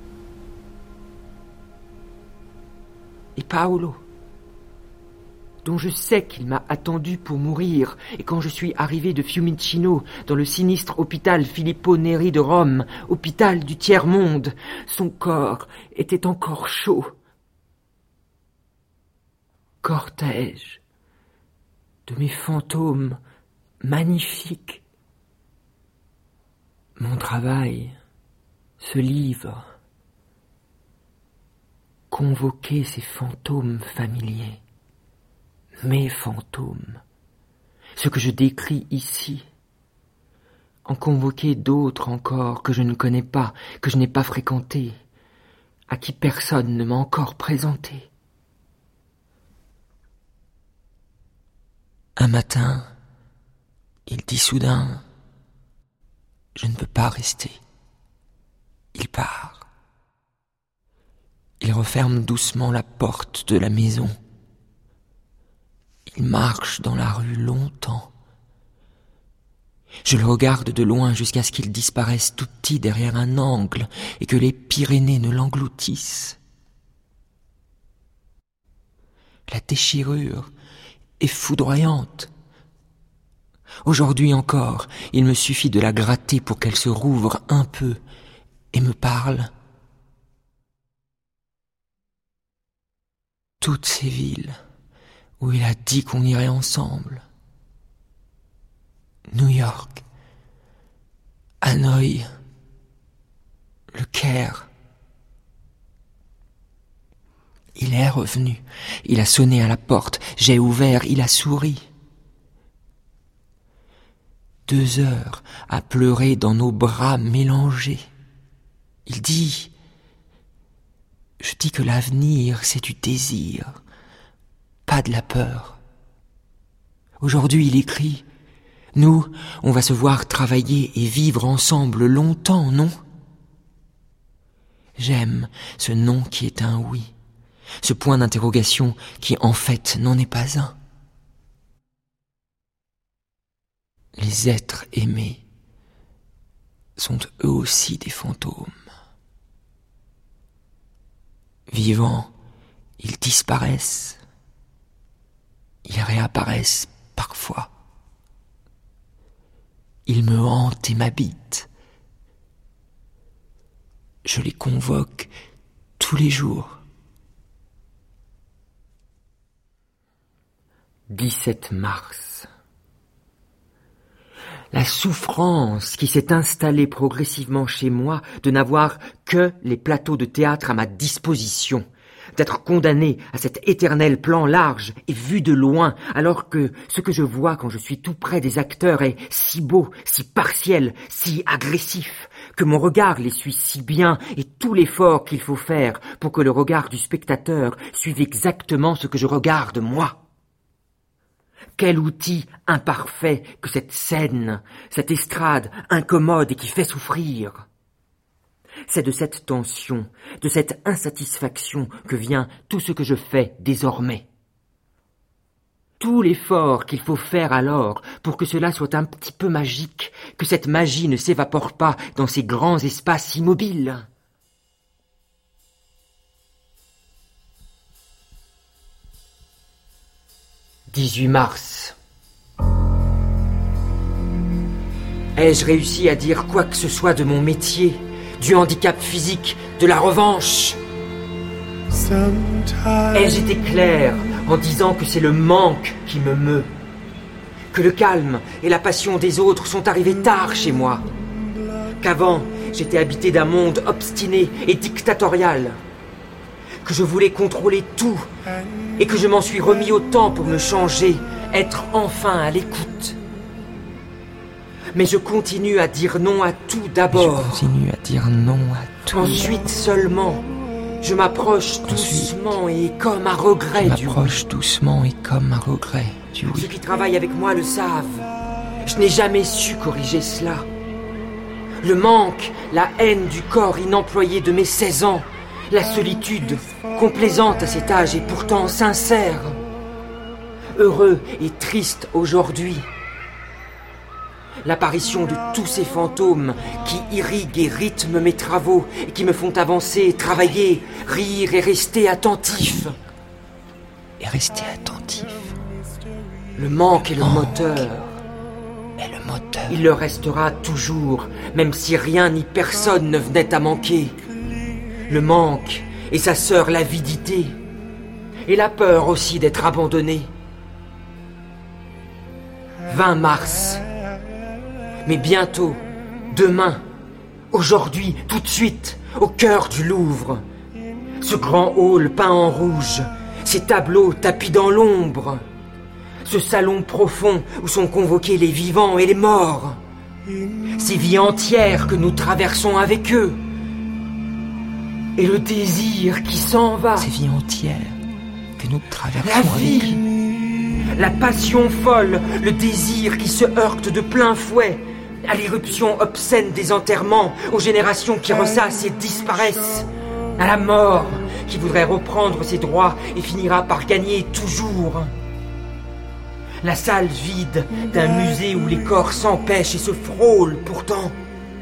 Et Paolo, dont je sais qu'il m'a attendu pour mourir, et quand je suis arrivé de Fiumicino, dans le sinistre hôpital Filippo Neri de Rome, hôpital du tiers-monde, son corps était encore chaud. Cortège de mes fantômes magnifiques. Mon travail, ce livre, convoquer ces fantômes familiers, mes fantômes, ce que je décris ici, en convoquer d'autres encore que je ne connais pas, que je n'ai pas fréquentés, à qui personne ne m'a encore présenté. Un matin, il dit soudain, « Je ne peux pas rester. » Il part. Il referme doucement la porte de la maison. Il marche dans la rue longtemps. Je le regarde de loin jusqu'à ce qu'il disparaisse tout petit derrière un angle et que les Pyrénées ne l'engloutissent. La déchirure est foudroyante. Aujourd'hui encore, il me suffit de la gratter pour qu'elle se rouvre un peu et me parle. Toutes ces villes où il a dit qu'on irait ensemble. New York, Hanoï, le Caire. Il est revenu, il a sonné à la porte, j'ai ouvert, il a souri. Deux heures à pleurer dans nos bras mélangés. Il dit, je dis que l'avenir c'est du désir, pas de la peur. Aujourd'hui il écrit, nous, on va se voir travailler et vivre ensemble longtemps, non? J'aime ce non qui est un oui. Ce point d'interrogation qui en fait n'en est pas un. Les êtres aimés sont eux aussi des fantômes. Vivants, ils disparaissent, ils réapparaissent parfois. Ils me hantent et m'habitent. Je les convoque tous les jours. dix-sept mars. La souffrance qui s'est installée progressivement chez moi de n'avoir que les plateaux de théâtre à ma disposition, d'être condamné à cet éternel plan large et vu de loin, alors que ce que je vois quand je suis tout près des acteurs est si beau, si partiel, si agressif, que mon regard les suit si bien et tout l'effort qu'il faut faire pour que le regard du spectateur suive exactement ce que je regarde moi. Quel outil imparfait que cette scène, cette estrade incommode et qui fait souffrir. C'est de cette tension, de cette insatisfaction que vient tout ce que je fais désormais. Tout l'effort qu'il faut faire alors pour que cela soit un petit peu magique, que cette magie ne s'évapore pas dans ces grands espaces immobiles. dix-huit mars. Ai-je réussi à dire quoi que ce soit de mon métier, du handicap physique, de la revanche? Ai-je été clair en disant que c'est le manque qui me meut, que le calme et la passion des autres sont arrivés tard chez moi, qu'avant j'étais habité d'un monde obstiné et dictatorial, que je voulais contrôler tout et que je m'en suis remis au temps pour me changer, être enfin à l'écoute. Mais je continue à dire non à tout d'abord. Je continue à dire non à tout. Ensuite seulement, je m'approche doucement et comme à regret du oui. Je m'approche doucement et comme à regret du oui. Ceux qui travaillent avec moi le savent. Je n'ai jamais su corriger cela. Le manque, la haine du corps inemployé de mes seize ans, la solitude, complaisante à cet âge et pourtant sincère. Heureux et triste aujourd'hui. L'apparition de tous ces fantômes qui irriguent et rythment mes travaux et qui me font avancer, travailler, rire et rester attentif. Et rester attentif. Le manque est le moteur. Et le moteur. Il le restera toujours, même si rien ni personne ne venait à manquer. Le manque et sa sœur l'avidité. Et la peur aussi d'être abandonné. vingt mars. Mais bientôt, demain, aujourd'hui, tout de suite, au cœur du Louvre. Ce grand hall peint en rouge, ces tableaux tapis dans l'ombre. Ce salon profond où sont convoqués les vivants et les morts. Ces vies entières que nous traversons avec eux. Et le désir qui s'en va. Ces vies entières que nous traversons La vie, avec eux. La passion folle, le désir qui se heurte de plein fouet à l'irruption obscène des enterrements, aux générations qui ressassent et disparaissent, à la mort qui voudrait reprendre ses droits et finira par gagner toujours. La salle vide d'un musée où les corps s'empêchent et se frôlent pourtant.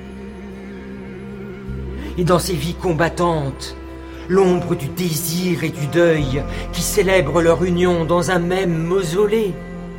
Et dans ces vies combattantes, l'ombre du désir et du deuil qui célèbrent leur union dans un même mausolée.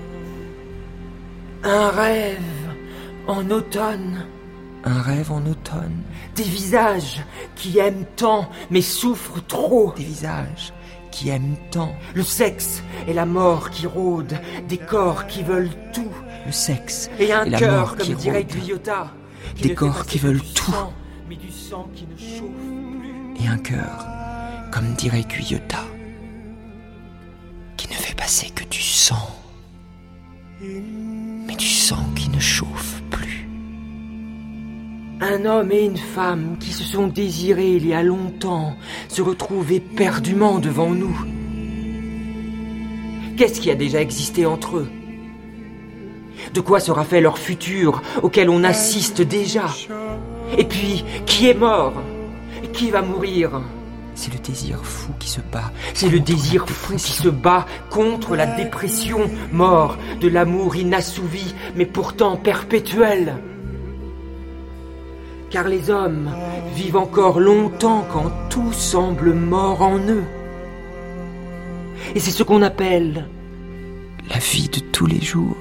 Un rêve en automne. Un rêve en automne. Des visages qui aiment tant mais souffrent trop. Des visages qui aiment tant. Le sexe et la mort qui rôdent. Des corps qui veulent tout. Le sexe et un et la cœur, mort comme qui dirait rôdent. Guyotat. Des corps qui veulent tout. Sang, mais du sang qui ne chauffe plus. Et un cœur, comme dirait Guyotat, qui ne fait passer que du sang. Mais du sang qui ne chauffe plus. Un homme et une femme qui se sont désirés il y a longtemps se retrouvent éperdument devant nous. Qu'est-ce qui a déjà existé entre eux? De quoi sera fait leur futur auquel on assiste déjà? Et puis, qui est mort? Qui va mourir? C'est le désir fou qui se bat. C'est le désir fou qui se bat contre la dépression, mort de l'amour inassouvi, mais pourtant perpétuel. Car les hommes vivent encore longtemps quand tout semble mort en eux. Et c'est ce qu'on appelle la vie de tous les jours.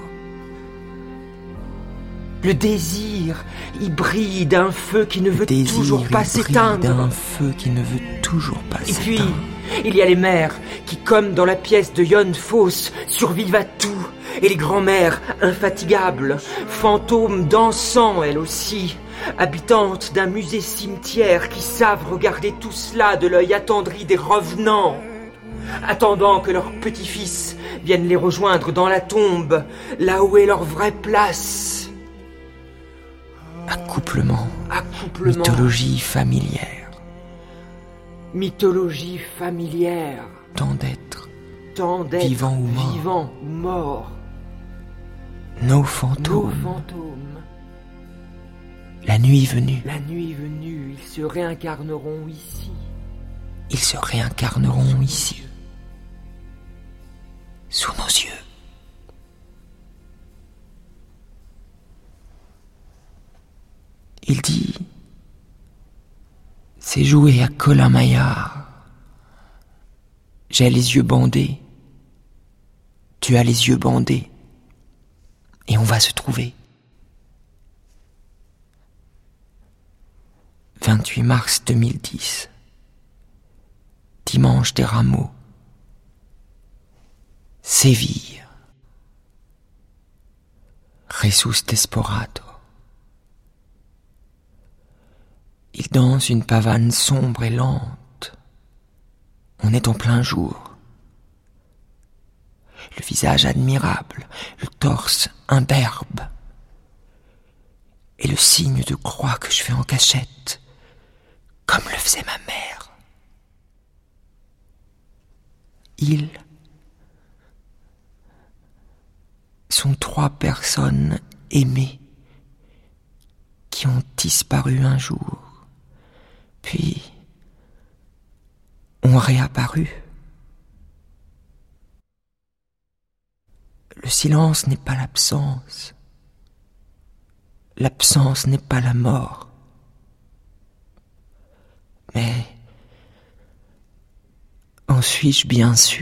Le désir, il brille d'un feu qui ne le veut désir, toujours pas s'éteindre. D'un feu qui ne veut toujours pas Et s'éteindre. puis, il y a les mères qui, comme dans la pièce de Jon Fosse, survivent à tout, et les grands-mères infatigables, fantômes dansant elles aussi, habitantes d'un musée-cimetière qui savent regarder tout cela de l'œil attendri des revenants, attendant que leurs petits-fils viennent les rejoindre dans la tombe, là où est leur vraie place. Accouplement, Accouplement, mythologie familière, mythologie familière, tant d'êtres, tant d'êtres vivants ou morts, vivants ou morts, nos nos fantômes. fantômes. La nuit venue, La nuit venue, ils se réincarneront ici. ils se réincarneront ici, sous nos yeux. Il dit, c'est joué à Colin-Maillard. J'ai les yeux bandés, tu as les yeux bandés, et on va se trouver. vingt-huit mars deux mille dix, dimanche des Rameaux, Séville, Jesús Desperado. Il danse une pavane sombre et lente. On est en plein jour. Le visage admirable, le torse imberbe, et le signe de croix que je fais en cachette, comme le faisait ma mère. Ils sont trois personnes aimées qui ont disparu un jour, puis ont réapparu. Le silence n'est pas l'absence. L'absence n'est pas la mort. Mais en suis-je bien sûr ?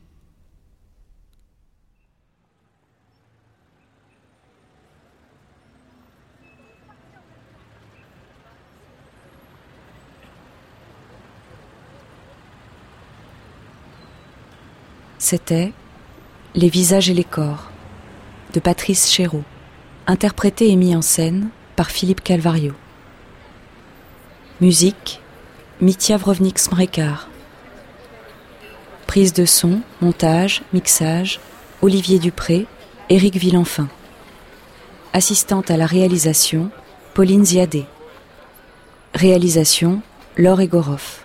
C'était Les visages et les corps de Patrice Chéreau, interprété et mis en scène par Philippe Calvario. Musique, Mitja Vrovnik-Smrekar. Prise de son, montage, mixage, Olivier Dupré, Éric Villenfin. Assistante à la réalisation, Pauline Ziadé. Réalisation, Laure Egorov.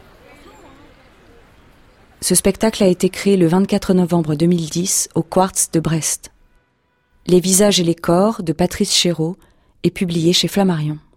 Ce spectacle a été créé le vingt-quatre novembre deux mille dix au Quartz de Brest. Les visages et les corps de Patrice Chéreau est publié chez Flammarion.